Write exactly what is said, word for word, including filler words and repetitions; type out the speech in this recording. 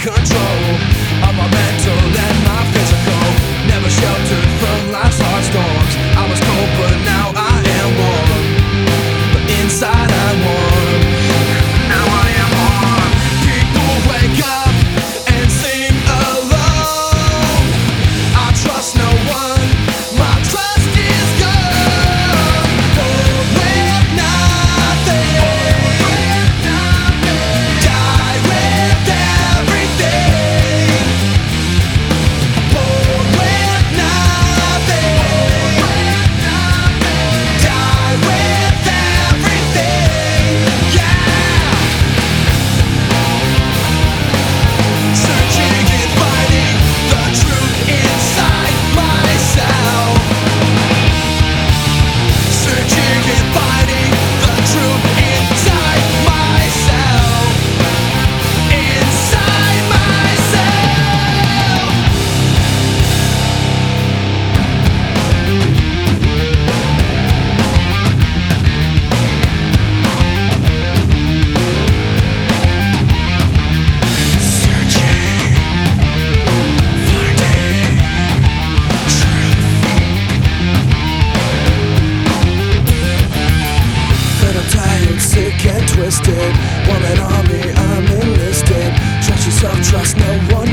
control of my mental and my physical. Never sheltered from life's hard storms. I was cold but now I am warm. But inside I'm warm. Now I am warm. People wake up and sing alone. I trust no one. My trust is gone. Born with nothing. Die with everything. Born with nothing. Die with everything. Yeah. Searching and finding the truth inside myself. Searching and finding the truth inside myself. Inside myself. Searching, finding truth. But I'm tired, sick and twisted. Want an army, I'm enlisted. Trust yourself, trust no one